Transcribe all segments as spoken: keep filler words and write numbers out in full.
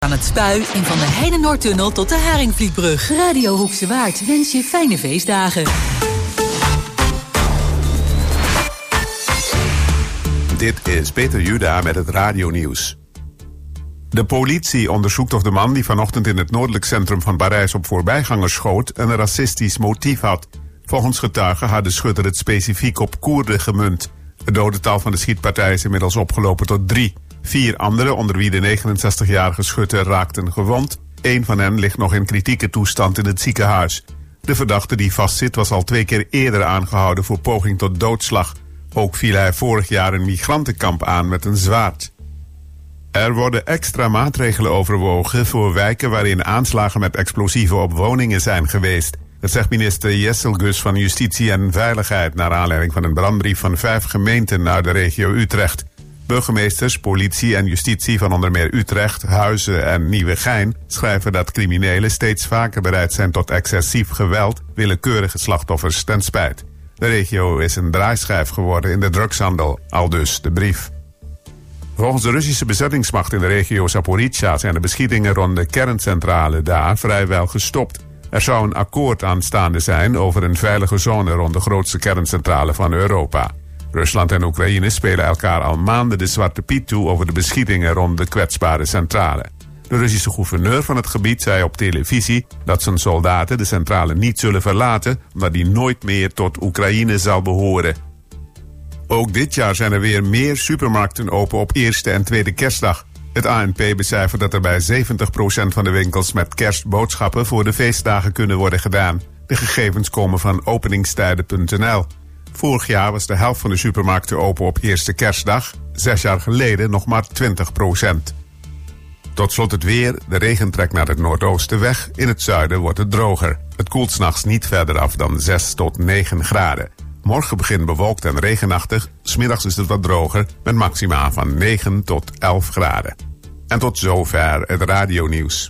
Aan het Spui en van de Heide-Noordtunnel tot de Haringvlietbrug. Radio Hoekse Waard wens je fijne feestdagen. Dit is Peter Juda met het radionieuws. De politie onderzoekt of de man die vanochtend in het noordelijk centrum van Parijs op voorbijgangers schoot een racistisch motief had. Volgens getuigen had de schutter het specifiek op Koerden gemunt. Het dodental van de schietpartij is inmiddels opgelopen tot drie. Vier anderen, onder wie de negenenzestigjarige schutter, raakten gewond. Eén van hen ligt nog in kritieke toestand in het ziekenhuis. De verdachte die vastzit was al twee keer eerder aangehouden voor poging tot doodslag. Ook viel hij vorig jaar een migrantenkamp aan met een zwaard. Er worden extra maatregelen overwogen voor wijken waarin aanslagen met explosieven op woningen zijn geweest. Dat zegt minister Jesselgus van Justitie en Veiligheid naar aanleiding van een brandbrief van vijf gemeenten uit de regio Utrecht. Burgemeesters, politie en justitie van onder meer Utrecht, Huizen en Nieuwegein schrijven dat criminelen steeds vaker bereid zijn tot excessief geweld, willekeurige slachtoffers ten spijt. De regio is een draaischijf geworden in de drugshandel, aldus de brief. Volgens de Russische bezettingsmacht in de regio Zaporizhzhia zijn de beschietingen rond de kerncentrale daar vrijwel gestopt. Er zou een akkoord aanstaande zijn over een veilige zone rond de grootste kerncentrale van Europa. Rusland en Oekraïne spelen elkaar al maanden de zwarte piet toe over de beschietingen rond de kwetsbare centrale. De Russische gouverneur van het gebied zei op televisie dat zijn soldaten de centrale niet zullen verlaten, omdat die nooit meer tot Oekraïne zal behoren. Ook dit jaar zijn er weer meer supermarkten open op eerste en tweede kerstdag. Het A N P becijfert dat er bij zeventig procent van de winkels met kerstboodschappen voor de feestdagen kunnen worden gedaan. De gegevens komen van openingstijden punt n l. Vorig jaar was de helft van de supermarkten open op eerste kerstdag. Zes jaar geleden nog maar twintig procent. Tot slot het weer. De regen trekt naar het noordoosten weg. In het zuiden wordt het droger. Het koelt 's nachts niet verder af dan zes tot negen graden. Morgen begint bewolkt en regenachtig. 's Middags is het wat droger met maxima van negen tot elf graden. En tot zover het radionieuws.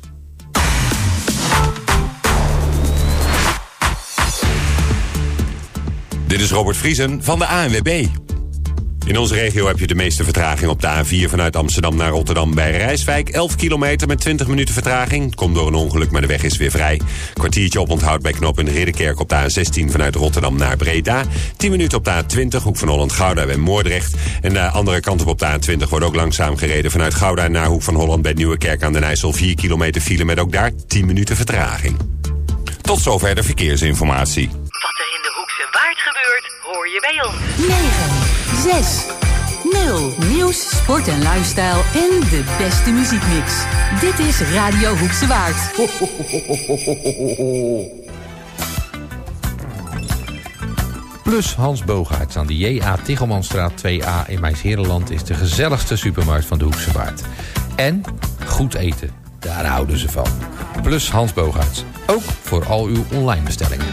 Dit is Robert Vriesen van de A N W B. In onze regio heb je de meeste vertraging op de A vier vanuit Amsterdam naar Rotterdam bij Rijswijk. elf kilometer met twintig minuten vertraging. Komt door een ongeluk, maar de weg is weer vrij. Kwartiertje op onthoud bij knooppunt Ridderkerk op de A zestien vanuit Rotterdam naar Breda. tien minuten op de A twintig, Hoek van Holland-Gouda bij Moordrecht. En de andere kant op op de A twintig wordt ook langzaam gereden vanuit Gouda naar Hoek van Holland bij Nieuwekerk aan den IJssel. vier kilometer file met ook daar tien minuten vertraging. Tot zover de verkeersinformatie. Wat er in de Hoekse Waard gebeurt, hoor je bij ons. negen zes nul Nieuws, sport en lifestyle en de beste muziekmix. Dit is Radio Hoekse Waard. Ho, ho, ho, ho, ho, ho. Plus Hans Boogaerts aan de J A Tichelmanstraat twee A in Mijnsheerenland is de gezelligste supermarkt van de Hoekse Waard. En goed eten, daar houden ze van. Plus Hans Boogaerts, ook voor al uw online bestellingen.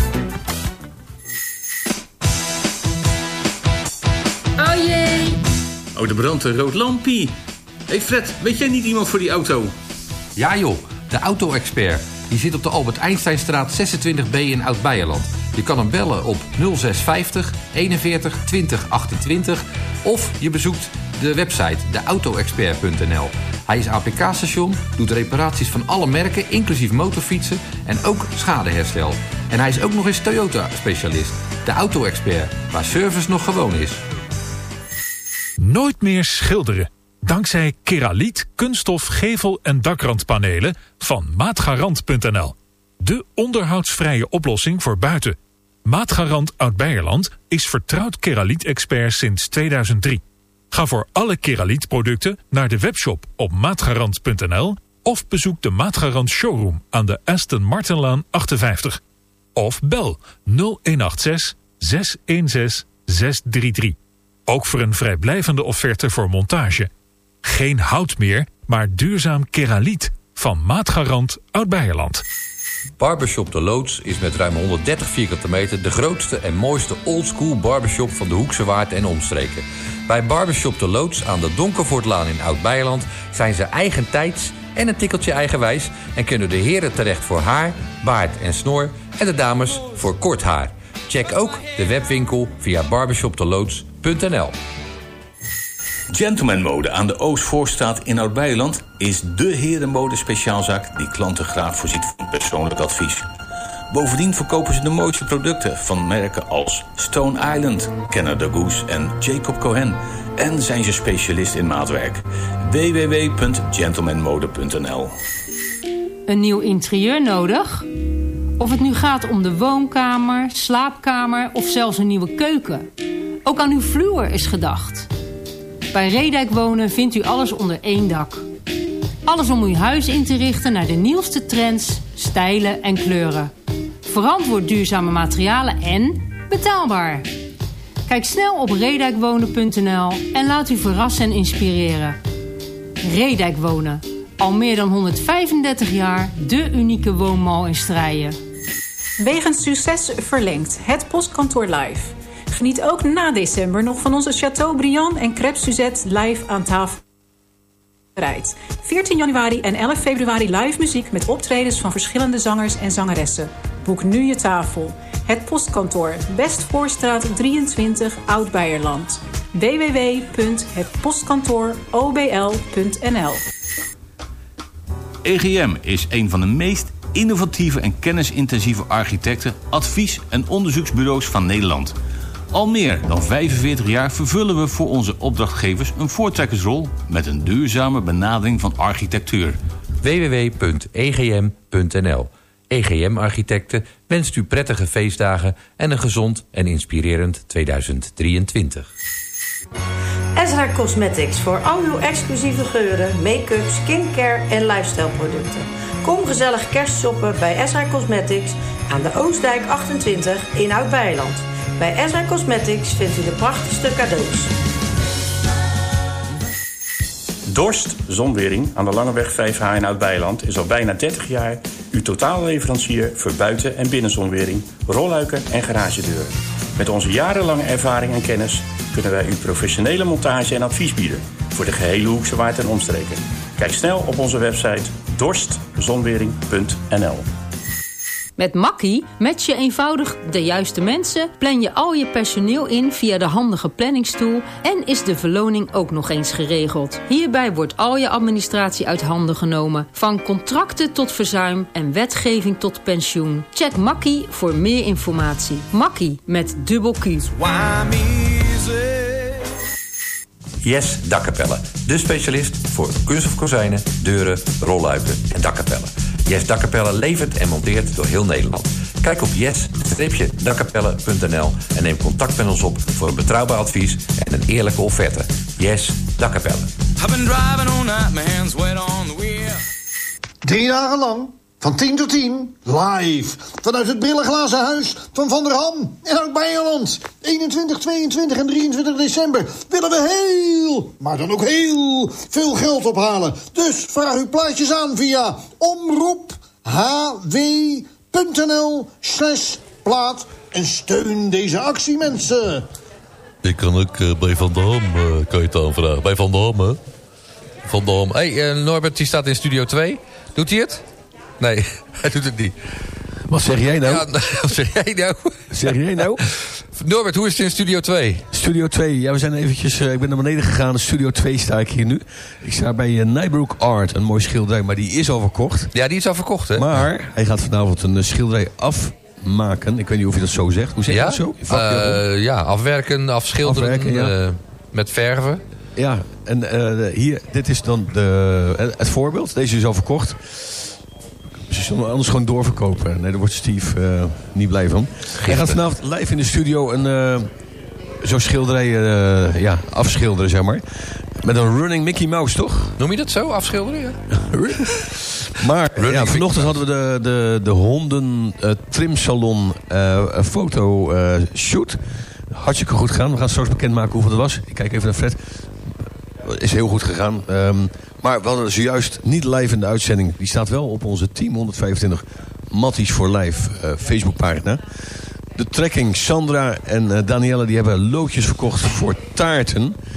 Oh jee! Oh, er brandt een rood lampje. Hé hey Fred, weet jij niet iemand voor die auto? Ja joh, de auto-expert. Die zit op de Albert Einsteinstraat zesentwintig B in Oud-Beijerland. Je kan hem bellen op nul zes vijftig eenenveertig twintig achtentwintig of je bezoekt de website de auto expert punt n l. Hij is A P K-station, doet reparaties van alle merken, inclusief motorfietsen en ook schadeherstel. En hij is ook nog eens Toyota-specialist. De auto-expert, waar service nog gewoon is. Nooit meer schilderen. Dankzij Keraliet, kunststof, gevel en dakrandpanelen van Maatgarant punt n l. De onderhoudsvrije oplossing voor buiten. Maatgarant Oud-Beijerland is vertrouwd Keraliet-expert sinds tweeduizend drie. Ga voor alle Keraliet-producten naar de webshop op maatgarant punt n l of bezoek de Maatgarant showroom aan de Aston Martinlaan achtenvijftig. Of bel nul een acht zes zes een zes zes drie drie. Ook voor een vrijblijvende offerte voor montage. Geen hout meer, maar duurzaam Keraliet van Maatgarant Oud-Beijerland. Barbershop De Loods is met ruim honderddertig vierkante meter de grootste en mooiste oldschool barbershop van de Hoekse Waard en omstreken. Bij Barbershop De Loods aan de Donkervoortlaan in Oud-Beijerland zijn ze eigentijds en een tikkeltje eigenwijs en kunnen de heren terecht voor haar, baard en snor en de dames voor kort haar. Check ook de webwinkel via barbershop de loods punt n l. Gentleman Mode aan de Oostvoorstraat in Oud-Beijerland is dé herenmode speciaalzaak die klanten graag voorziet van persoonlijk advies. Bovendien verkopen ze de mooiste producten van merken als Stone Island, Canada Goose en Jacob Cohen. En zijn ze specialist in maatwerk. w w w punt gentleman mode punt n l. Een nieuw interieur nodig? Of het nu gaat om de woonkamer, slaapkamer of zelfs een nieuwe keuken. Ook aan uw vloer is gedacht. Bij Redijk Wonen vindt u alles onder één dak. Alles om uw huis in te richten naar de nieuwste trends, stijlen en kleuren. Verantwoord duurzame materialen en betaalbaar. Kijk snel op redijkwonen punt n l en laat u verrassen en inspireren. Redijk Wonen. Al meer dan honderdvijfendertig jaar de unieke woonmal in Strijen. Wegens succes verlengd. Het Postkantoor Live. Geniet ook na december nog van onze Chateaubriand en Crêpes Suzette live aan tafel. veertien januari en elf februari live muziek met optredens van verschillende zangers en zangeressen. Boek nu je tafel. Het Postkantoor, Westvoorstraat drieëntwintig, Oud-Beijerland. w w w punt het postkantoor o b l punt n l. E G M is een van de meest innovatieve en kennisintensieve architecten, advies- en onderzoeksbureaus van Nederland. Al meer dan vijfenveertig jaar vervullen we voor onze opdrachtgevers een voortrekkersrol met een duurzame benadering van architectuur. w w w punt e g m punt n l. E G M Architecten wenst u prettige feestdagen en een gezond en inspirerend tweeduizend drieëntwintig. Ezra Cosmetics voor al uw exclusieve geuren, make-up, skincare en lifestyle producten. Kom gezellig kerstshoppen bij Ezra Cosmetics aan de Oostdijk achtentwintig in Oud-Beijerland. Bij Ezra Cosmetics vindt u de prachtigste cadeaus. Dorst Zonwering aan de Langeweg vijf H in Oud-Beijerland is al bijna dertig jaar uw totaalleverancier voor buiten- en binnenzonwering, rolluiken en garagedeuren. Met onze jarenlange ervaring en kennis kunnen wij u professionele montage en advies bieden voor de gehele Hoekse Waard en omstreken. Kijk snel op onze website dorst zonwering punt n l. Met Makkie match je eenvoudig de juiste mensen, plan je al je personeel in via de handige planningstool en is de verloning ook nog eens geregeld. Hierbij wordt al je administratie uit handen genomen, van contracten tot verzuim en wetgeving tot pensioen. Check Makkie voor meer informatie. Makkie met dubbel Q. Yes Dakkapellen, de specialist voor kunststof kozijnen, deuren, rolluiken en dakkapellen. Yes Dakkapellen levert en monteert door heel Nederland. Kijk op yes dakkapellen punt n l en neem contact met ons op voor een betrouwbaar advies en een eerlijke offerte. Yes Dakkapellen. Drie dagen lang, van tien tot tien, live, vanuit het brillenglazen huis van Van der Ham in Oud-Beijerland. eenentwintig, tweeëntwintig en drieëntwintig december willen we heel, maar dan ook heel veel geld ophalen. Dus vraag uw plaatjes aan via omroephw.nl slash plaat en steun deze actie, mensen. Ik kan ook uh, bij Van der Ham, uh, kan je het aanvragen. Bij Van der Ham, hè? Van der Ham. Hé, hey, uh, Norbert, die staat in Studio twee. Doet hij het? Nee, hij doet het niet. Wat zeg jij nou? Ja, wat zeg jij nou? Zeg jij nou? Norbert, hoe is het in Studio twee? Studio twee, ja, we zijn eventjes... Uh, ik ben naar beneden gegaan. Studio twee sta ik hier nu. Ik sta bij uh, Nijbroek Art, een mooi schilderij. Maar die is al verkocht. Ja, die is al verkocht, hè? Maar hij gaat vanavond een uh, schilderij afmaken. Ik weet niet of je dat zo zegt. Hoe zeg je ja? dat zo? Uh, ja, afwerken, afschilderen. Afwerken, ja. uh, met verven. Ja, en uh, hier, dit is dan de, het voorbeeld. Deze is al verkocht. Ze zullen anders gewoon doorverkopen. Nee, daar wordt Steve uh, niet blij van. Hij gaat vanavond live in de studio een uh, zo'n schilderij uh, ja, afschilderen, zeg maar. Met een running Mickey Mouse, toch? Noem je dat zo, afschilderen? Ja. Maar ja, vanochtend hadden we de, de, de honden uh, trimsalon uh, foto uh, shoot. Hartstikke goed gegaan. We gaan straks bekendmaken hoeveel het was. Ik kijk even naar Fred. Is heel goed gegaan. Um, maar we hadden zojuist niet live in de uitzending. Die staat wel op onze Team honderdvijfentwintig Matties voor Live uh, Facebookpagina. De trekking Sandra en uh, Danielle die hebben loodjes verkocht voor taarten.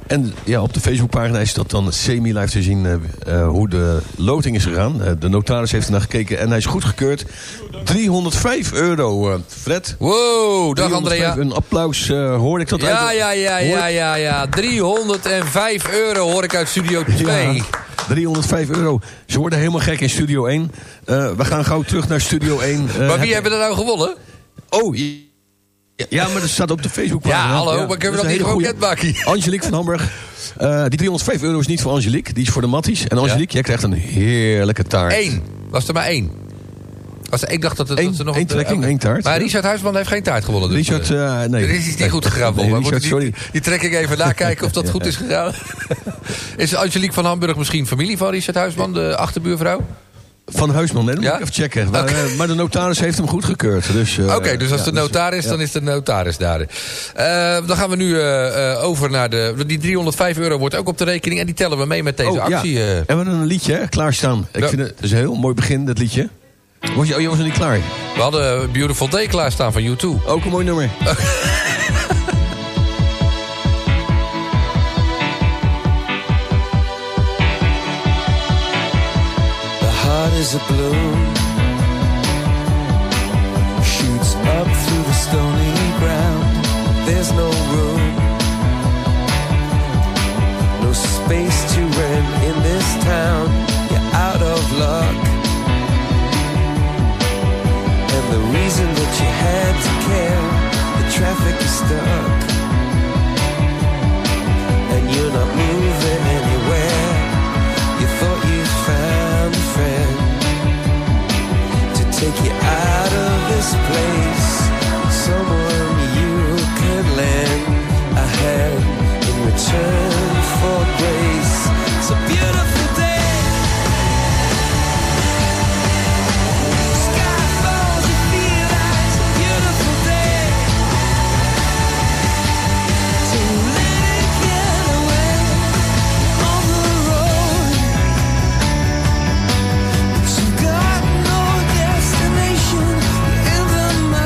En ja, op de Facebookpagina is dat dan semi-live te zien uh, uh, hoe de loting is gegaan. Uh, de notaris heeft ernaar gekeken en hij is goedgekeurd. driehonderdvijf euro, uh, Fred. Wow, dag Andrea. Een applaus, uh, hoor ik dat ja, uit? Ja, ja, ja, ja, ja. driehonderdvijf euro hoor ik uit Studio twee. Ja, driehonderdvijf euro. Ze worden helemaal gek in Studio één. Uh, we gaan gauw terug naar Studio één. Uh, maar wie hebben er nou gewonnen? Oh, ja, maar dat staat op de Facebookpagina. Ja, hallo, ja, maar kunnen we dat niet gewoon bekendmaken? Angelique van Hamburg. Uh, die driehonderdvijf euro is niet voor Angelique, die is voor de Matties. En Angelique, ja? jij krijgt een heerlijke taart. Eén. Was er maar één. Was er, ik dacht dat, het, Eén, dat ze nog één trekking, één taart. Maar Richard Huisman heeft geen taart gewonnen. Dus Richard, uh, nee. Er is iets niet goed gegaan. Nee, Richard, die, sorry. Die trek ik even na, kijken of dat ja. goed is gegaan. Is Angelique van Hamburg misschien familie van Richard Huisman, de achterbuurvrouw? Van Huisman, nee, dat moet ja? ik even checken. Maar, okay. uh, maar de notaris heeft hem goedgekeurd. Dus, uh, Oké, okay, dus als ja, de notaris, dus, dan ja. is de notaris daar. Uh, dan gaan we nu uh, uh, over naar de... Die driehonderdvijf euro wordt ook op de rekening. En die tellen we mee met deze oh, actie. Ja. Uh. En we hebben een liedje hè, klaarstaan. Ik ja. vind het, het is een heel mooi begin, dat liedje. Was je, oh, je was er niet klaar? We hadden Beautiful Day klaarstaan van U twee. Ook een mooi nummer. Is a bloom shoots up through the stony ground. There's no room, no space to rent in this town. You're out of luck, and the reason that you had to care, the traffic is stuck, and you're not moving anywhere. You thought you found a friend take you out of this place, someone you could lend a hand in return for grace. It's a beautiful day. Sky falls, you feel like it's a beautiful day. So let it get away on the road. But you got no destination in the mind.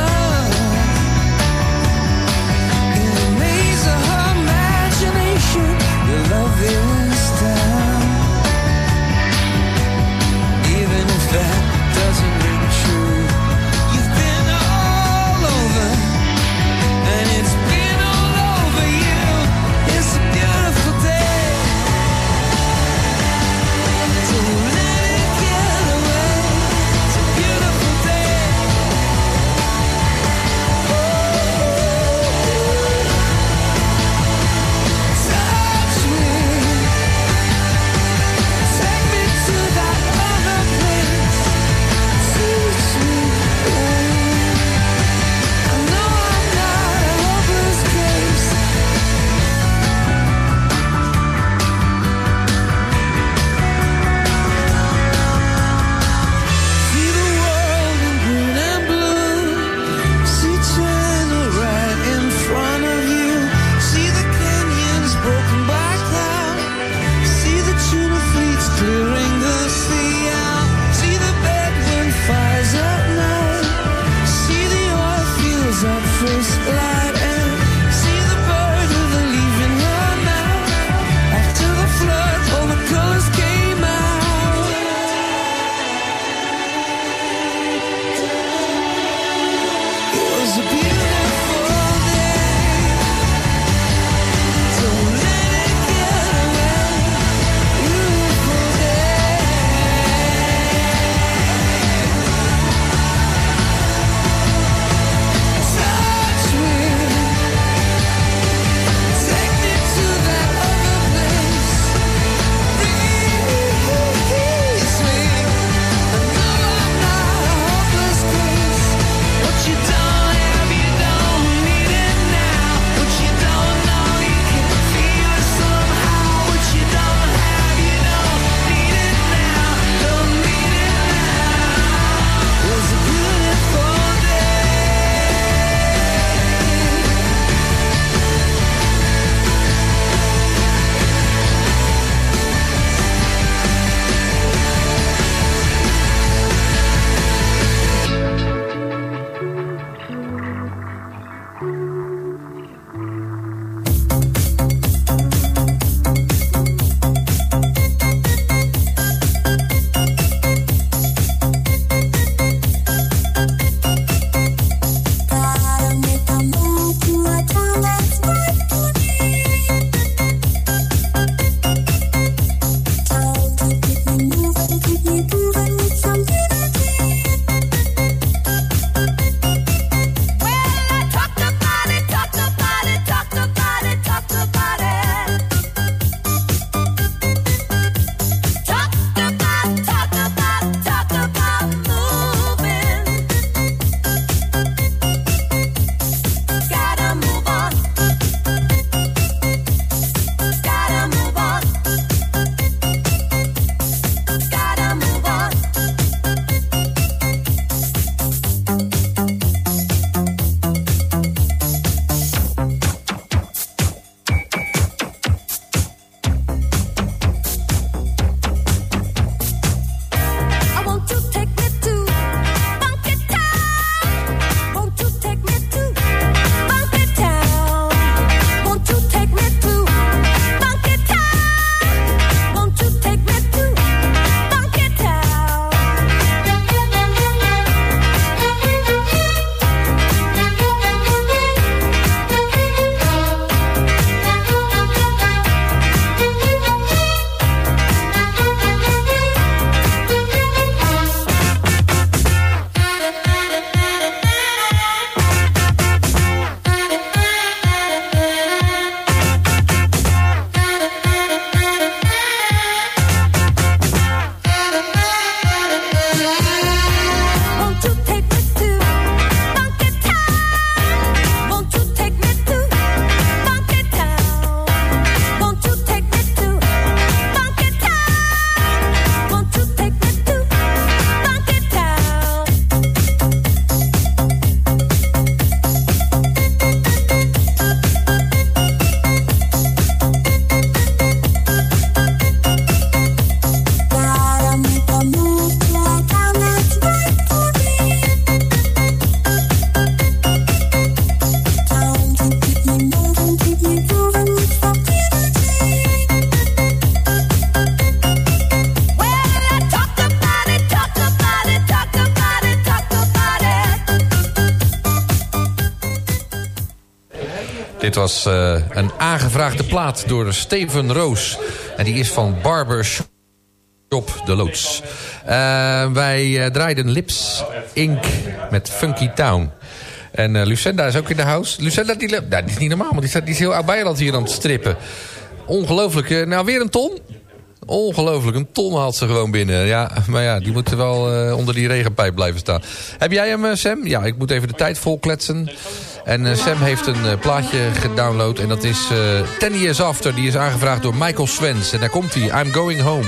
Dit was uh, een aangevraagde plaat door Steven Roos. En die is van Barbershop de Loods. Uh, wij uh, draaiden Lips Incorporated met Funky Town. En uh, Lucenda is ook in de house. Lucenda, die, nou, die is niet normaal, maar die, staat, die is heel oud-Beijerland hier aan het strippen. Ongelooflijk. Uh, nou, weer een ton. Ongelooflijk, een ton haalt ze gewoon binnen. Ja, maar ja, die moeten wel uh, onder die regenpijp blijven staan. Heb jij hem, uh, Sam? Ja, ik moet even de tijd volkletsen. En uh, Sam heeft een uh, plaatje gedownload. En dat is uh, Ten Years After. Die is aangevraagd door Michael Swens. En daar komt hij. I'm Going Home.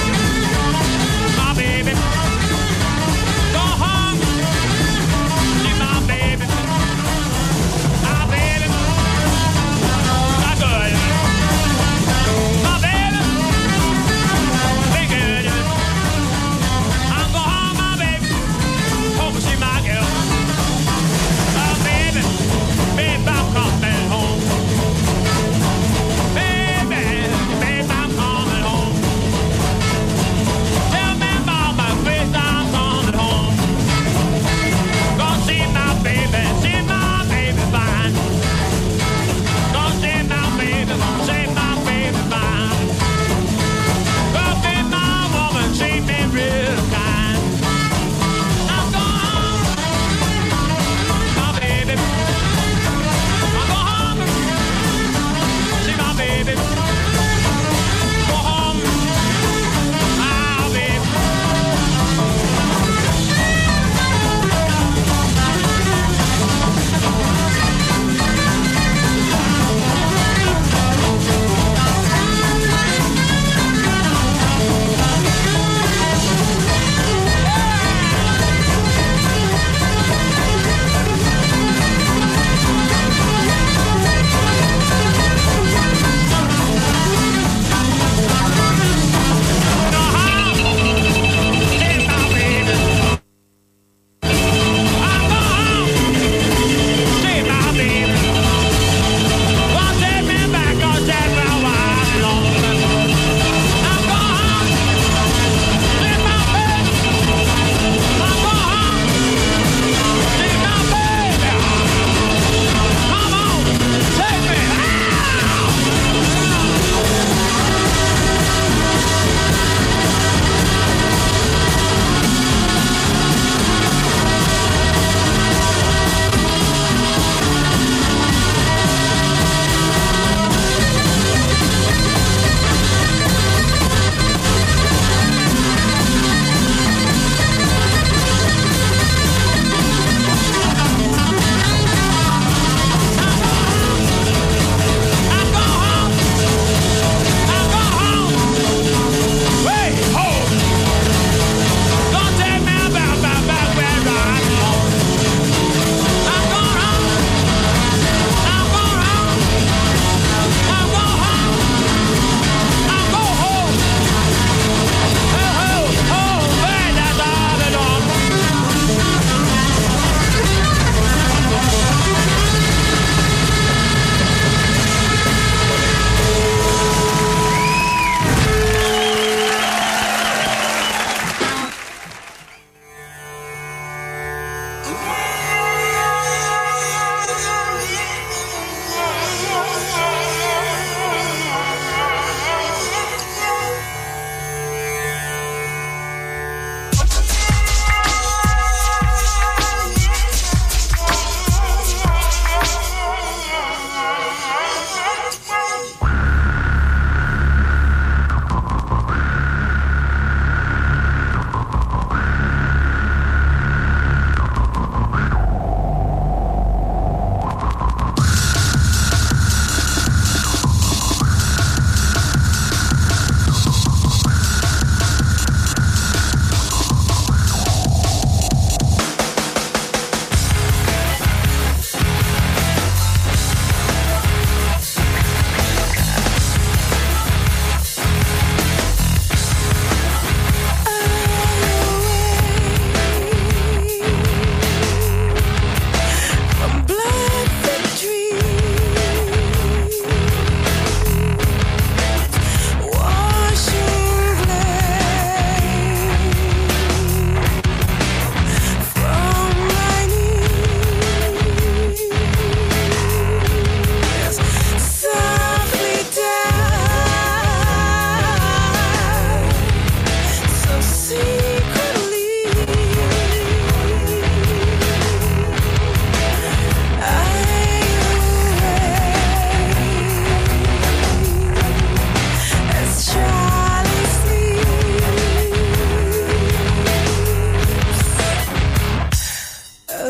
Go home.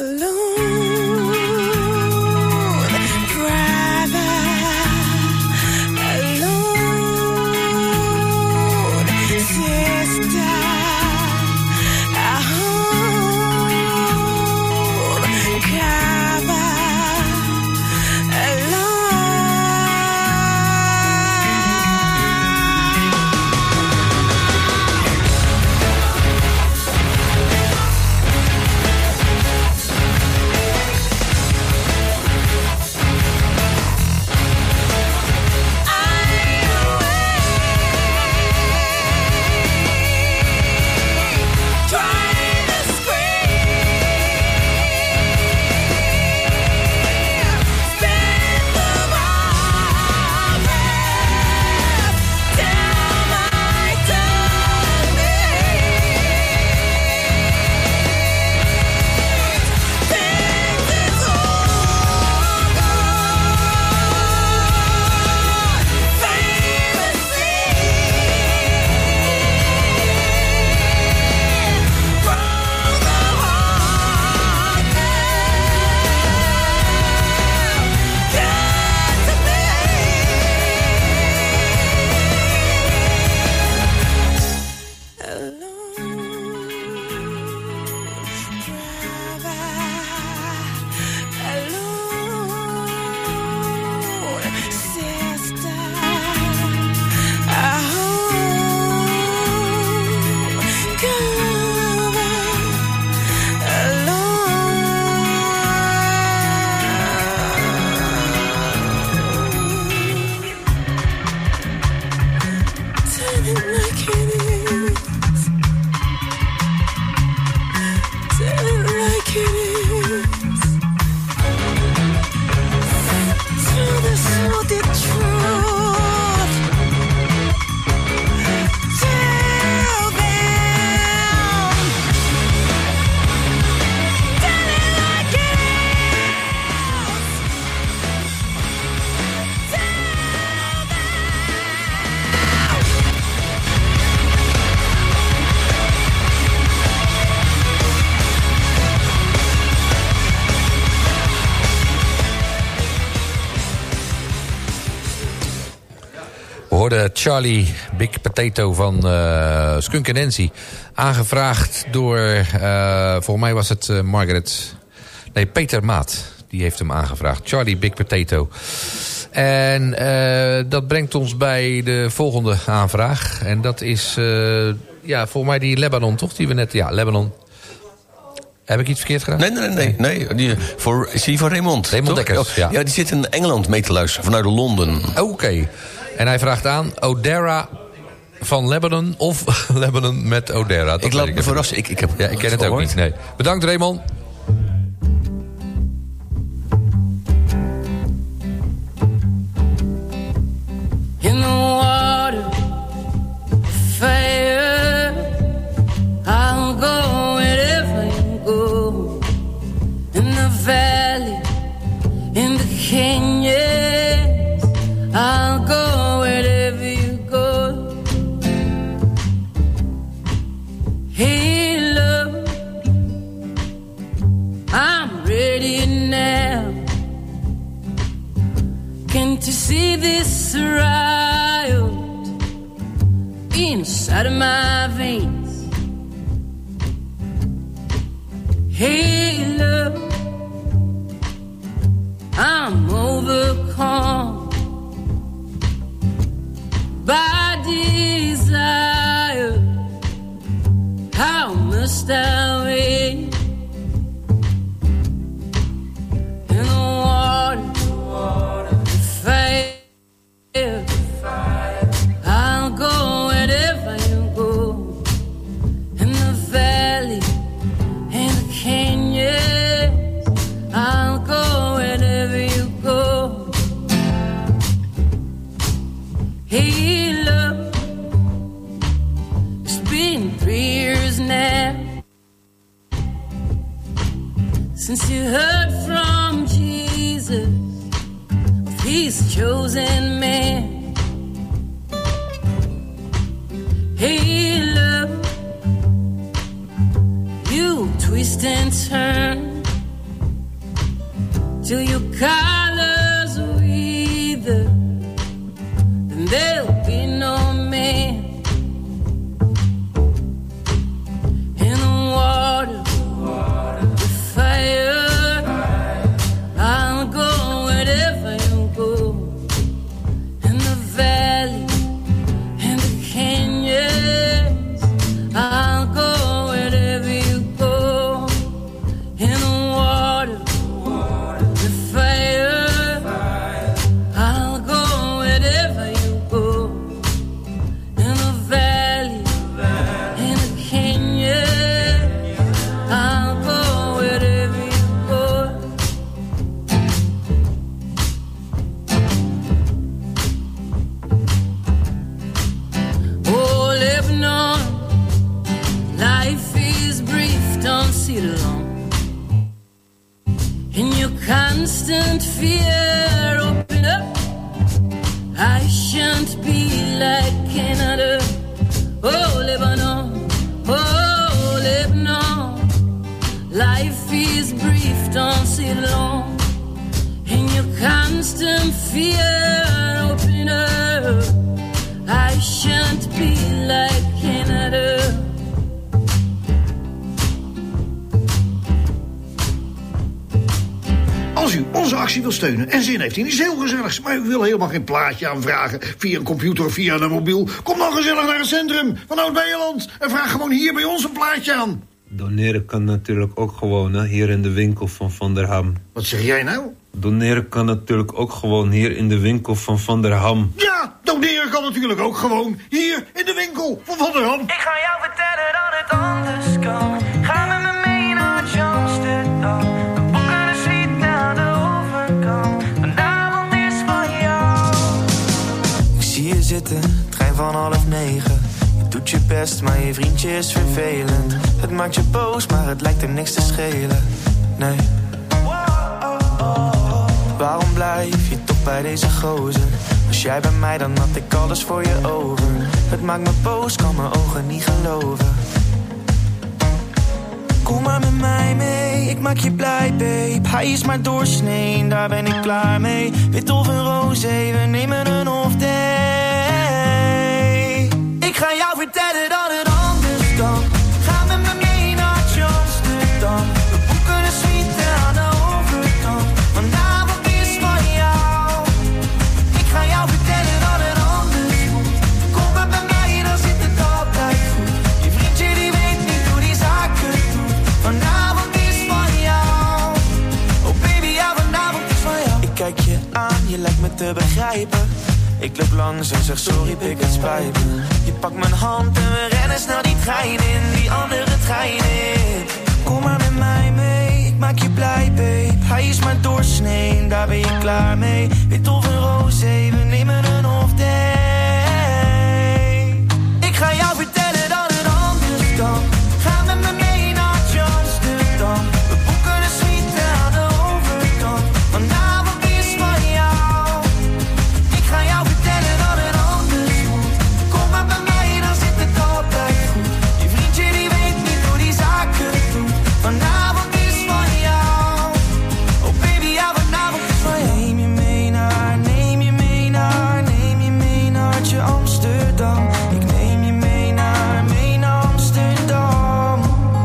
Charlie Big Potato van uh, Skunk Nancy. Aangevraagd door, uh, volgens mij was het uh, Margaret... Nee, Peter Maat. Die heeft hem aangevraagd. Charlie Big Potato. En uh, dat brengt ons bij de volgende aanvraag. En dat is, uh, ja, volgens mij die Lebanon, toch? Die we net, ja, Lebanon. Heb ik iets verkeerd gedaan? Nee, nee, nee. nee. Die, voor, is die van Raymond? Raymond Dekkers, ja. Ja, die zit in Engeland mee te luisteren, vanuit Londen. Oké. Okay. En hij vraagt aan, O'Dara van Lebanon of Lebanon met O'Dara. Ik laat me verrassen. Ik, ik, heb ja, ik ken het ook niet. Nee. Bedankt, Raymond. In the water, fire, I'll go wherever you go. In the valley, in the canyon, I'll go wherever you go. Hey, love, I'm ready now. Can't you see this riot inside of my veins? Hey, love, I'm overcome by desire. How must I wait? In the water, the fire, I'll go wherever you go. In the valley, in the canyon, I'll go wherever you go. Hey, love, it's been three years now since you heard from Jesus, He's chosen man. Hey, love, you twist and turn till your colors wither, then there'll be no man in the water, the fire. I'll go wherever you go, in the valley, in the canyons. I'll go wherever you go, in the water, the fire. I'll go wherever you go, in the valley, in the canyon. I'll go wherever you go. Oh, Lebanon, life is brief, don't sit alone in your constant fear. Open up, I shan't be like Canada. Oh, Lebanon, oh, Lebanon, life is brief, don't sit alone in your constant fear. Open up, I shan't be like Canada. Als u onze actie wil steunen en zin heeft in iets heel gezelligs, maar u wil helemaal geen plaatje aanvragen via een computer of via een mobiel, kom dan gezellig naar het centrum van Oud-Beijerland en vraag gewoon hier bij ons een plaatje aan. Doneren kan natuurlijk ook gewoon, hè, hier in de winkel van Van der Ham. Wat zeg jij nou? Doneren kan natuurlijk ook gewoon hier in de winkel van Van der Ham. Ja, doneren kan natuurlijk ook gewoon hier in de winkel van Van der Ham. Ik ga jou vertellen dat het anders kan. Ga met me mee naar Amsterdam. We boeken een suite aan de overkant. Vanavond is van jou. Ik zie je zitten, trein van half negen. Je doet je best, maar je vriendje is vervelend. Het maakt je boos, maar het lijkt hem niks te schelen. Nee. Waarom blijf je toch bij deze gozer? Was jij bij mij, dan had ik alles voor je over. Het maakt me boos, kan mijn ogen niet geloven. Kom maar met mij mee, ik maak je blij, babe. Hij is maar doorsnee, daar ben ik klaar mee. Wit of een roze, we nemen een off day. Ik ga jou vertellen dat het anders kan. Ga met me mee naar Amsterdam. We boeken een suite aan de overkant. Vanavond is van jou. Ik ga jou vertellen dat het anders moet. Kom maar bij mij, dan zit het altijd goed. Je vriendje die weet niet hoe die zaken doet. Vanavond is van jou. Oh baby, ja, vanavond is van jou. Ik kijk je aan, je lijkt me te begrijpen. Ik loop langs en zeg sorry, pik, het spijt me. Je pakt mijn hand en we rennen snel die trein in, die andere trein in. Kom maar met mij mee, ik maak je blij, babe. Hij is maar doorsnee, daar ben je klaar mee. Wit of een roze, we nemen een off day. Ik ga jou vertellen dat het anders kan. Ga met me mee naar Amsterdam. We boeken een suite aan de overkant. Vanavond is van jou. Ik ga jou vertellen dat het anders moet. Kom maar bij mij, dan zit het altijd goed. Je vriendje die weet niet hoe die zaken doet. Vanavond is van jou. Oh baby, ja, vanavond is van jou. Neem je mee naar, neem je mee naar, neem je mee naar Amsterdam. Ik neem je mee naar, mee naar Amsterdam.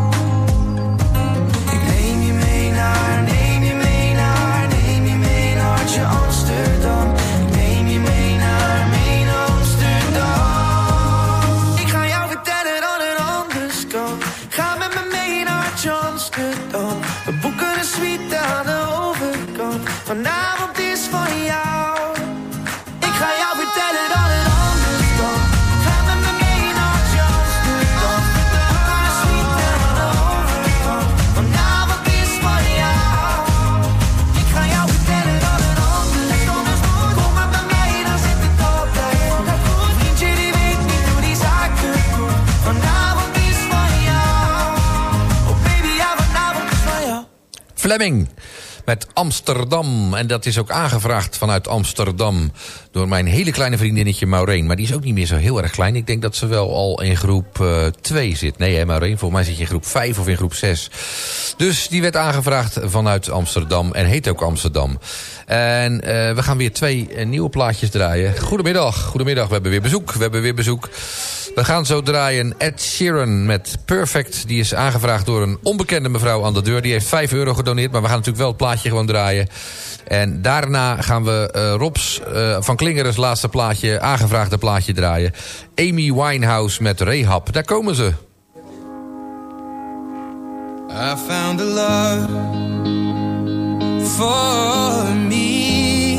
Ik neem je mee naar, neem je mee naar, neem je mee naar Amsterdam. Ik neem je mee naar, mee naar Amsterdam. Ik ga jou vertellen dat het anders kan. Ga met me mee naar Amsterdam. We boeken een suite aan de overkant. Vanavond is van jou. Ik ga jou vertellen dat het anders kan. Ga met me mee naar Amsterdam. We boeken een suite aan de overkant. Vanavond is van jou. Ik ga jou vertellen dat het anders kan. Kom maar bij mij, dan zit het altijd goed. Je vriendje die weet niet hoe die zaken doet. Vanavond is van jou. Oh baby, ja, vanavond is van jou. Fleming met Amsterdam. En dat is ook aangevraagd vanuit Amsterdam door mijn hele kleine vriendinnetje Maureen. Maar die is ook niet meer zo heel erg klein. Ik denk dat ze wel al in groep uh, twee zit. Nee hè Maureen, volgens mij zit je in groep vijf of in groep zes. Dus die werd aangevraagd vanuit Amsterdam en heet ook Amsterdam. En uh, we gaan weer twee uh, nieuwe plaatjes draaien. Goedemiddag, goedemiddag, we hebben weer bezoek, we hebben weer bezoek. We gaan zo draaien Ed Sheeran met Perfect. Die is aangevraagd door een onbekende mevrouw aan de deur. Die heeft vijf euro gedoneerd, maar we gaan natuurlijk wel het plaatje gewoon draaien. En daarna gaan we uh, Rob's uh, van Klingeren's laatste plaatje, aangevraagde plaatje draaien. Amy Winehouse met Rehab. Daar komen ze. I found a love for me.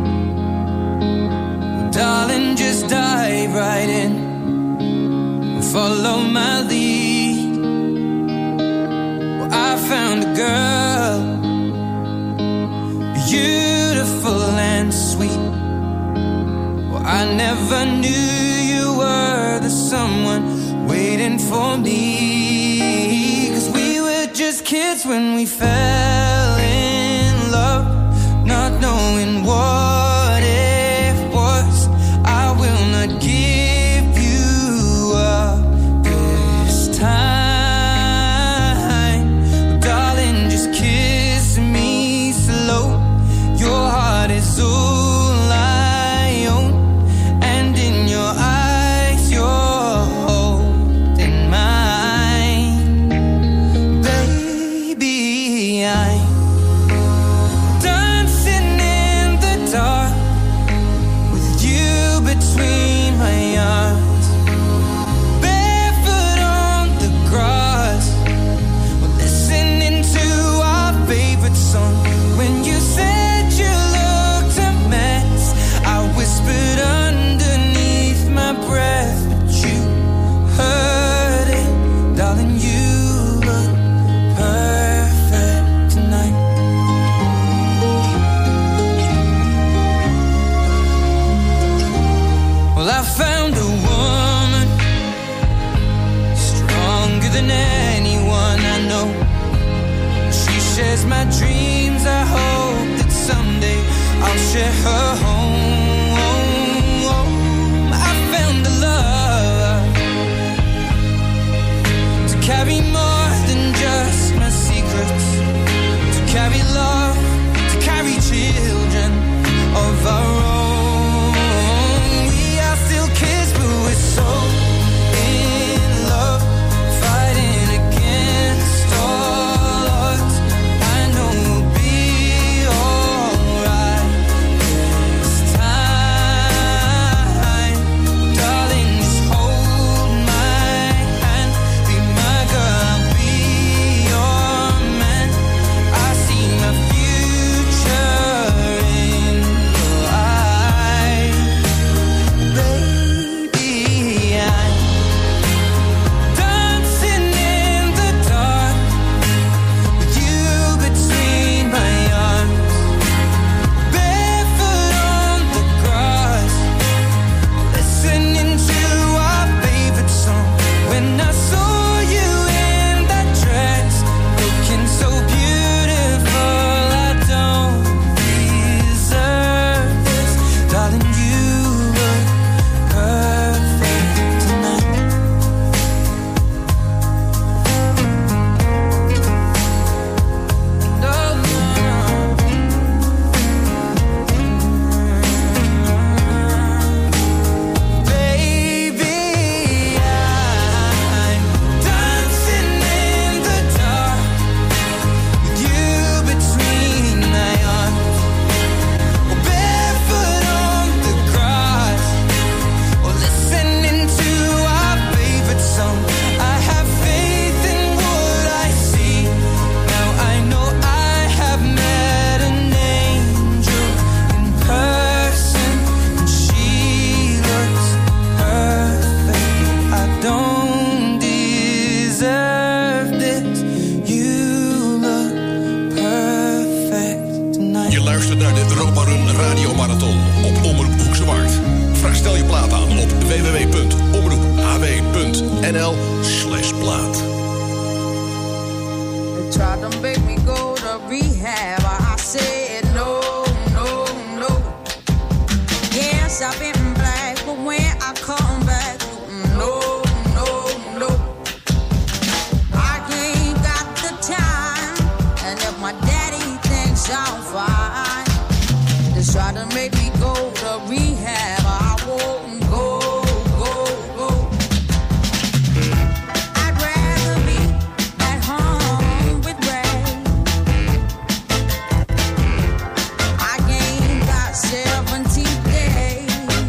Well, darling, just dive right in. Follow my lead. Well, I found a girl, beautiful and sweet. Well, I never knew you were the someone waiting for me. 'Cause we were just kids when we fell in love, not knowing what it was. I will not give you up this time. Well, darling, just kiss me slow. Your heart is all I own, and in your eyes you're holding mine. Baby, I'm dancing in the dark with you between my arms, barefoot on the grass, listening to our favorite song. When you said you looked a mess, I whispered underneath my breath, but you heard it, darling. You look perfect tonight. Well, I found a woman stronger than anyone I know. She shares my dreams. I hope that someday I'll share her home. I found a love to carry more than just my secrets, to carry love, to carry children of our own. We are still kids, but we're so in love, fighting against all odds. I know we'll be alright this time. Darling, just hold my hand, be my girl, I'll be your man. I see my future in your eyes. Baby, I'm dancing in the dark with you between my arms, barefoot on the grass, listening to our favorite song. When I saw you in that dress, looking so beautiful, I don't deserve this, darling. You look perfect tonight. No, no. Baby, I'm dancing in the dark with you between my arms, barefoot on the grass, or listening to our favorite song. I have faith in what I see. Now I know I have met an angel in person, and she looks perfect. I don't deserve this. You look perfect tonight. Je luistert naar de Europa Run Radio Marathon op Omroep Hoekse Waard. Vraag stel je plaat aan op w w w punt omroep h w punt n l slash plaat. They tried to make me go to rehab. I everything sound fine. They try to make me go to rehab. I won't go, go, go. I'd rather be at home with Ray. I ain't got seventeen days.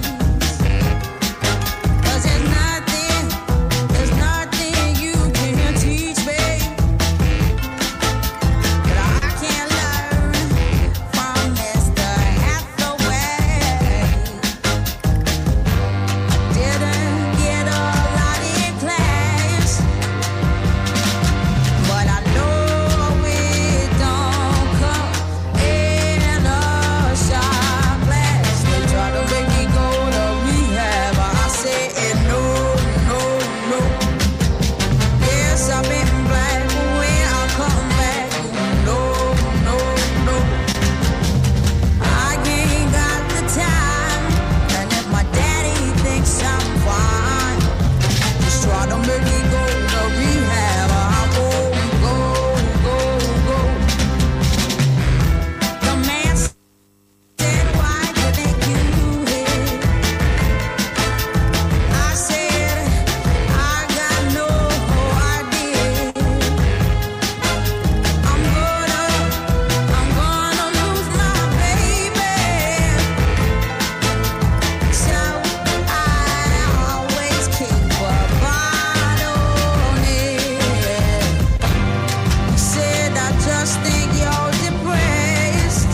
'Cause there's nothing, there's nothing you can teach me. But I can learn from Mister Hathaway. Didn't get a lot in class, but I know it don't come in a shot glass. They try to make me go to rehab. I said no, no, no. Yes, I've been black, but when I come back, no, no, no. I ain't got the time, and if my daddy thinks I'm fine, just try to make me go to rehab. I won't go, go, go. The man said, why didn't you hit? I said, I got no idea. I'm gonna, I'm gonna lose my baby. So I always keep a bottle near. He said, I just think you're depressed.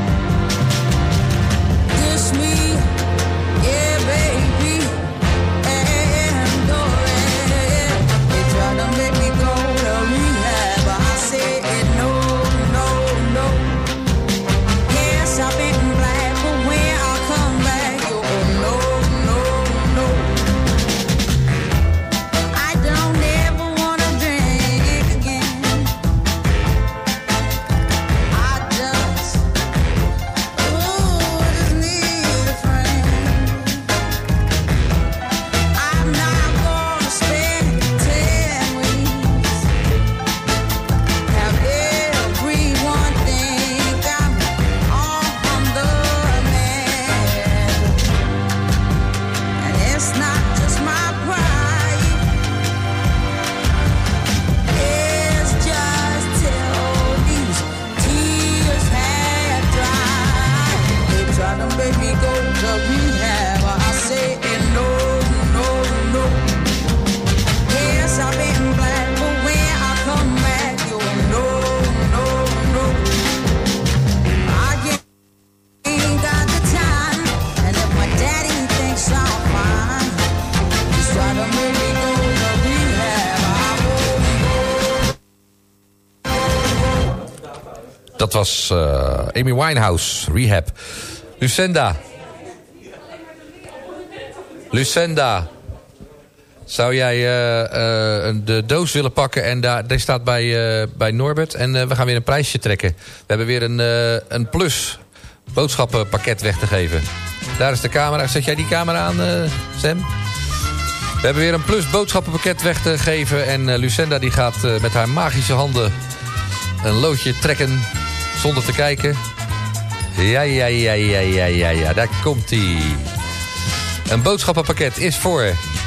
Kiss me, yeah, baby, and go ahead. They try to make me go to rehab, but I said no, no, no. Yes, I've been black, but when I come back, you no, no, no. I don't ever wanna drink again. I just, ooh, I just need a friend. I'm not gonna spend ten weeks. Have everyone think I'm on the man. And it's not just my pride. It's just till these tears had dried. They try to make me go to rehab. I say no, no, no. Yes, I've been black, but when I come back, you no, no, no. I ain't got the time, and if my daddy thinks I'm fine, just try to make me go to rehab. I won't go. Dat was eh, Amy Winehouse, Rehab. Lucinda. Lucinda. Zou jij eh, eh, de doos willen pakken? En daar, die staat bij, eh, bij Norbert. En eh, we gaan weer een prijsje trekken. We hebben weer een, eh, een plus boodschappenpakket weg te geven. Daar is de camera. Zet jij die camera aan, eh, Sam? We hebben weer een plus boodschappenpakket weg te geven. En eh, Lucinda die gaat eh, met haar magische handen een loodje trekken zonder te kijken. Ja, ja, ja, ja, ja, ja, ja. Daar komt ie. Een boodschappenpakket is voor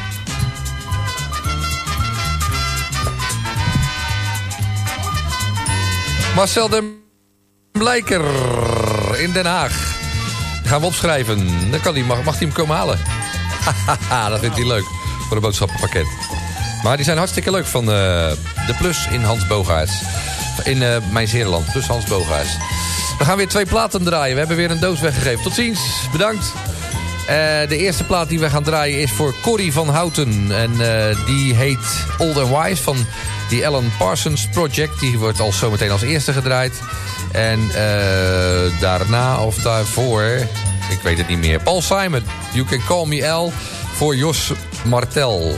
Marcel den Blijker in Den Haag. Dat gaan we opschrijven. Dan kan die, mag, mag hij hem komen halen. Haha, dat vindt hij leuk. Voor een boodschappenpakket. Maar die zijn hartstikke leuk van uh, de Plus in Hans Bogaerts. In uh, Mijn Zeeland, Plus Hans Bogaerts. We gaan weer twee platen draaien. We hebben weer een doos weggegeven. Tot ziens. Bedankt. Uh, de eerste plaat die we gaan draaien is voor Corrie van Houten. En uh, die heet Old and Wise van die Alan Parsons Project. Die wordt al zometeen als eerste gedraaid. En uh, daarna of daarvoor, ik weet het niet meer. Paul Simon, You Can Call Me Al, voor Jos Martel.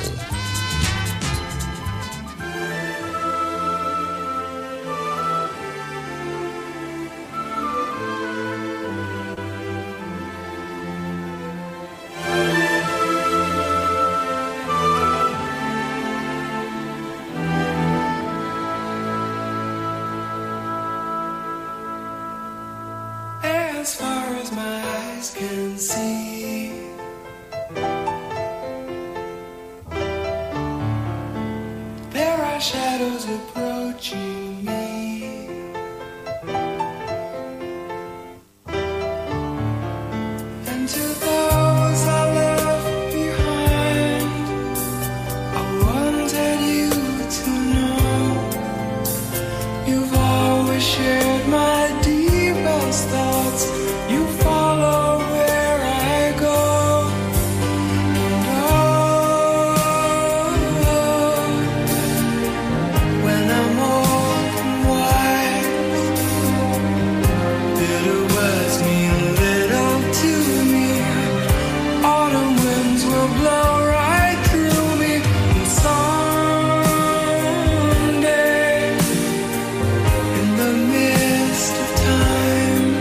as far as my eyes can see. There are shadows approaching me. And to those I left behind, I wanted you to know you've always shared my deepest thoughts. You follow where I go. And oh, when I'm old and wise, bitter words mean little to me. Autumn winds will blow right through me. And someday, in the mist of time,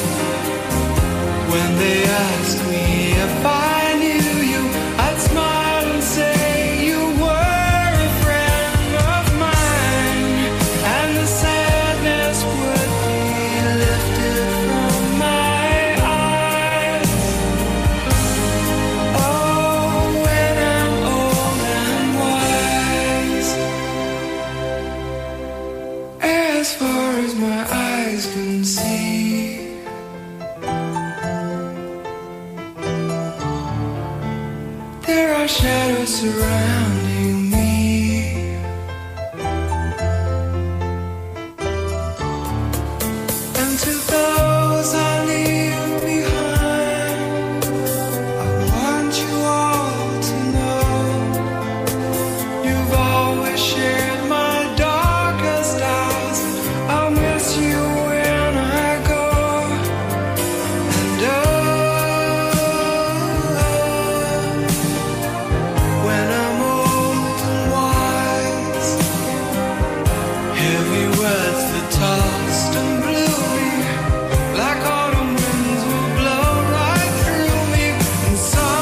when they ask me if I knew you, I'd smile and say you were a friend of mine, and the sadness would be lifted from my eyes. Oh, when I'm old and wise, as far as my eyes can see. There are shadows surrounding me. And to those I leave behind, I want you all to know you've always shared my darkest hours. I'll miss you when I go. And oh, when I'm old and wise, heavy words that tossed and blew me, like autumn winds will blow right through me. And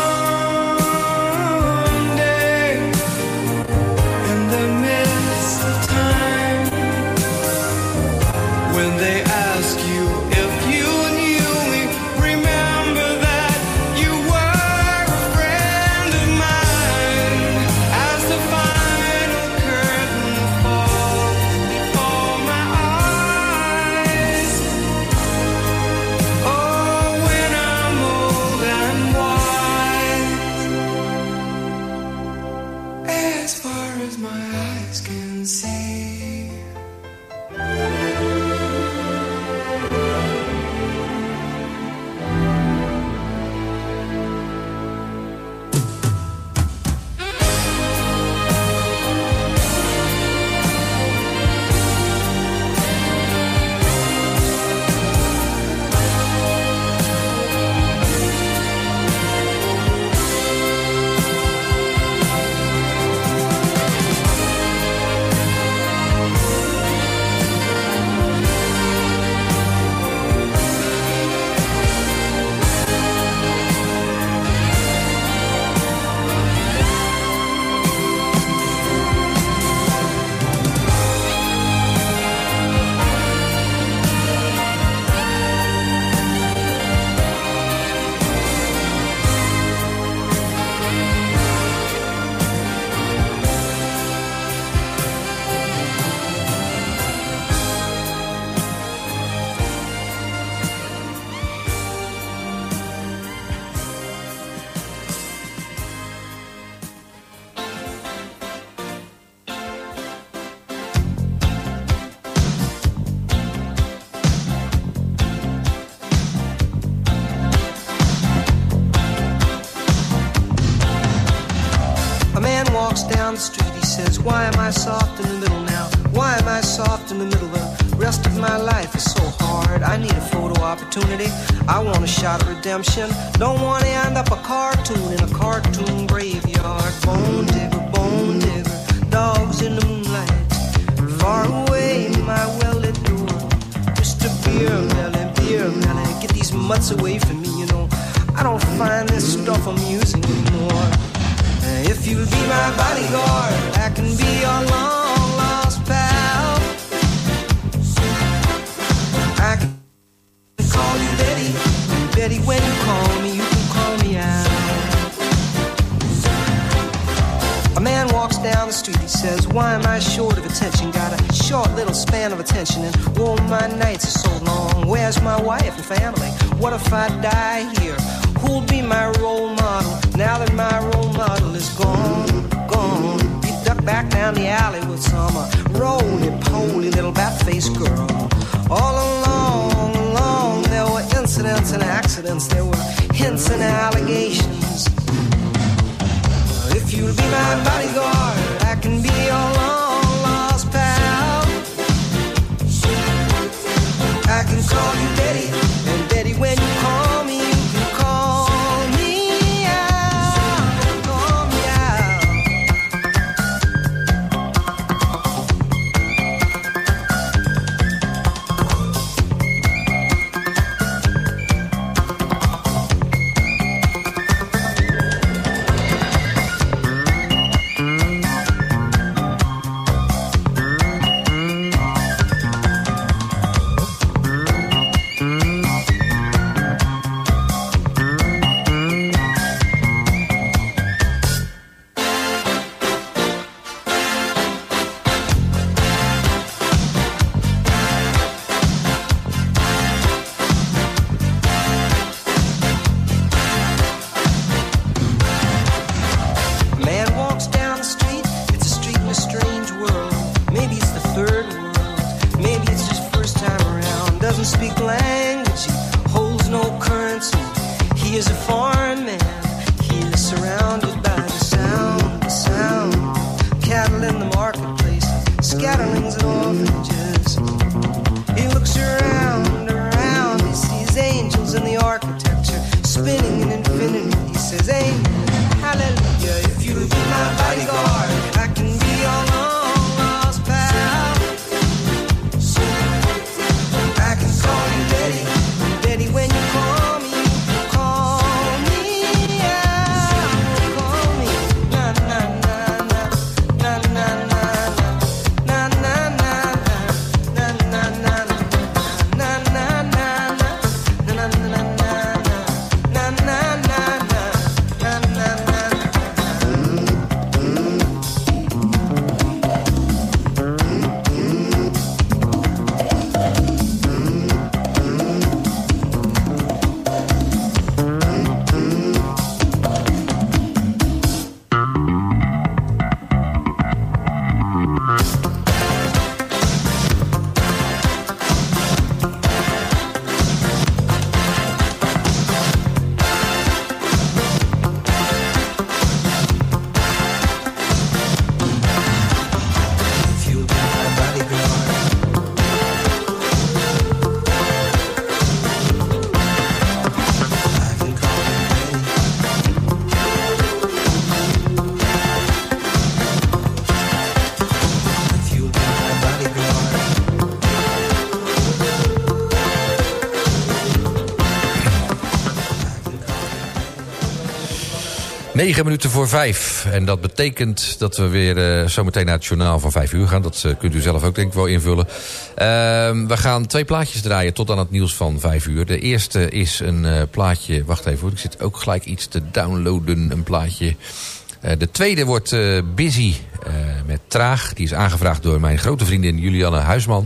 someday, in the midst of time, when they ask you if you knew me, remember that you were a friend of mine. As the final curtain falls before my eyes, oh, when I'm old and wise, as far as my eyes can see. A man walks down the street, he says, why am I soft in the middle now? Why am I soft in the middle? The rest of my life is so hard. I need a photo opportunity. I want a shot of redemption. Don't want to end up a cartoon in a cartoon graveyard. Bone digger, bone digger, dogs in the moonlight. Far away, my well-lit door. Mister Beer Melly, Beer Melly, get these mutts away from me, you know. I don't find this stuff amusing anymore. If you'll be my bodyguard, I can be your long lost pal. I can call you Daddy. why am I short of attention? Got a short little span of attention, and oh, my nights are so long. Where's my wife and family? What if I die here? Who'll be my role model now that my role model is gone, gone? You duck back down the alley with some uh, roly-poly little bat-faced girl. All along, along, there were incidents and accidents. There were hints and allegations. If you'll be my bodyguard, I can be your long-lost pal. I can call you Daddy, and Daddy, when you call me, you can call me out, call me out. Negen minuten voor vijf. En dat betekent dat we weer uh, zometeen naar het journaal van vijf uur gaan. Dat uh, kunt u zelf ook denk ik wel invullen. Uh, we gaan twee plaatjes draaien tot aan het nieuws van vijf uur. De eerste is een uh, plaatje... Wacht even hoor, ik zit ook gelijk iets te downloaden. Een plaatje. Uh, de tweede wordt uh, Busy uh, met Traag. Die is aangevraagd door mijn grote vriendin Julianne Huisman.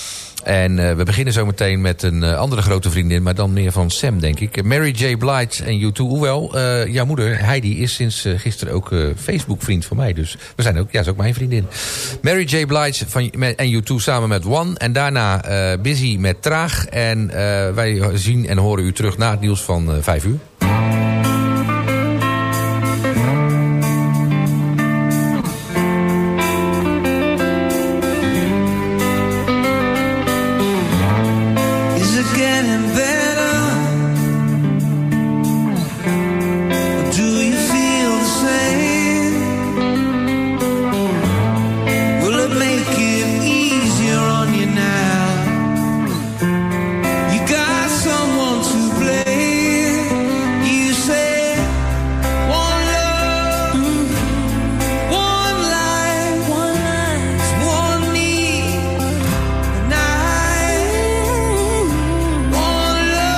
En uh, we beginnen zo meteen met een uh, andere grote vriendin, maar dan meer van Sam, denk ik. Mary J. Blige en U twee. Hoewel, uh, jouw moeder, Heidi, is sinds uh, gisteren ook uh, Facebook-vriend van mij. Dus we zijn ook, ja, is ook mijn vriendin. Mary J. Blige van, met, en U twee samen met One. En daarna uh, Busy met Traag. En uh, wij zien en horen u terug na het nieuws van uh, vijf uur. One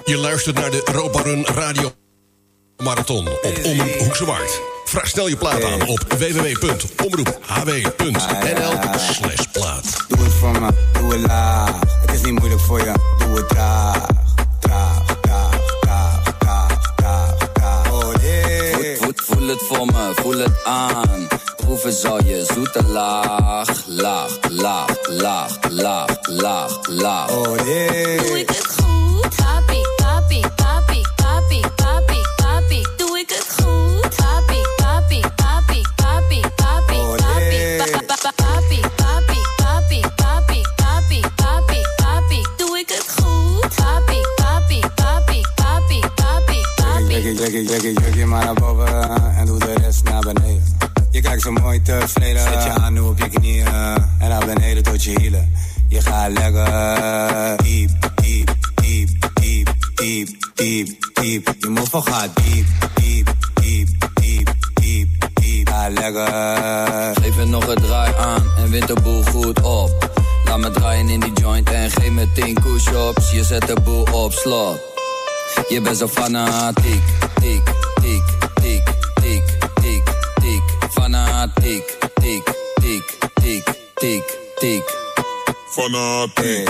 Je luistert naar de Europa Run Radio Marathon op Omroep Hoekse Waard. Vraag snel je plaat aan op w w w punt omroep h w punt n l slash plaat. Doe het voor me, doe het laag. Het is niet moeilijk voor je, doe het traag. Traag, traag, traag, traag, traag, traag. Oh nee. Voel, voel, voel het voor me, voel het aan. Proeven zal je zoete laag. Laag, laag, laag, laag, laag, laag. Oh nee. Doe ik het goed? Papi, papi, papi, papi, papi, papi. Doe ik het goed? Papi, papi, papi, papi, papi, papi, papi, papi, papi, papi, papi, papi, papi. Doe ik het goed? Papi, papi, papi, papi, papi, papi. Trek je, trek je, trek je, trek je maar naar boven en doe de rest naar beneden. Je kijkt zo mooi tevreden. Zet je aan nu op je knieën en naar beneden tot je hielen. Je gaat lekker diep, diep, diep, diep, diep, diep, diep. Je move gaat diep, diep, diep, diep, diep, diep. Ga lekker. Geef er nog een draai aan en wint de boel goed op. Laat me draaien in die joint en geef me tien push-ups. Je zet de boel op slot. Je bent zo fanatiek, tiek, tiek, tiek, tiek, tiek, tiek. Fanatiek, tiek, tiek, tiek, tiek, tiek. Fanatiek,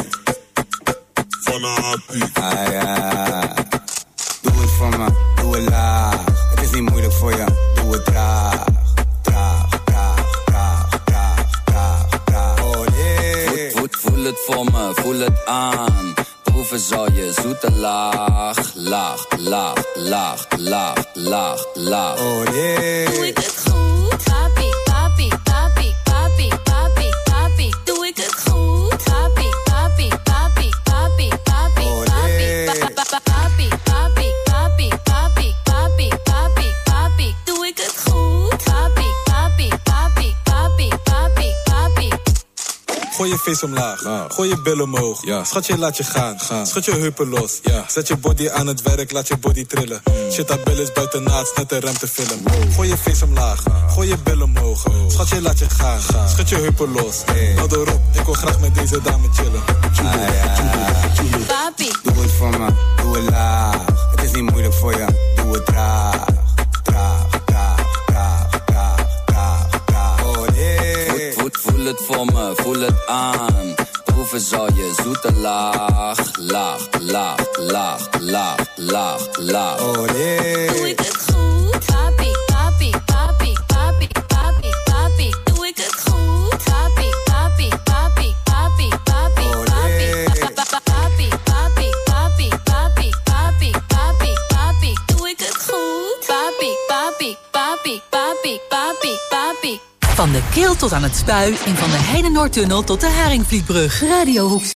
fanatiek. Ah ja. Doe het voor me, doe het laag. Het is niet moeilijk voor je, doe het traag. Traag, traag, traag, traag, traag, traag. Oh nee. Voel, voel, voel het voor me, voel het aan. Proeven zal je zoete laag. Laag, laag, laag, laag, laag, laag. Oh nee. Doe ik het goed? Papi, papi, papi, papi, papi, papi. Doe ik het goed? Papi, papi, papi, papi, papi, papi, papi, papi, papi, papi, papi, papi, papi. Doe ik het goed? Papi, papi, papi, papi, papi, papi. Gooi je face omlaag, nou. Gooi je billen omhoog. Ja. Schat je, laat je gaan. gaan. Schud je heupen los. Ja. Zet je body aan het werk, laat je body trillen. Mm. Shit, dat bil is buiten naad, net een rem te filmen. Wow. Gooi je face omlaag, uh. gooi je billen omhoog. Oh. Schat je, laat je gaan. gaan. Schud je heupen los. Hey. Nou erop, ik wil graag met deze dame chillen. Ah, ja. Papi. Doe het voor me, doe het laag. Het is niet moeilijk voor je, doe het traag. Traag, traag, traag, traag, traag, traag. Oh nee. Voel, voel, voel het voor me, voel het aan. Proeven zal je zoete laag. Laag, laag, laag, laag, laag, laag. Oh nee. Doe ik het goed? Papi, papi, papi, papi, papi, papi. Doe ik het goed? Papi, papi, papi, papi, papi, papi, papi, papi, papi, papi, papi, papi, papi. Doe ik het goed? Papi, papi, papi, papi, papi, papi. Van de Keel tot aan het Spui en van de Heide-Noordtunnel tot de Haringvlietbrug. Radio Hoekse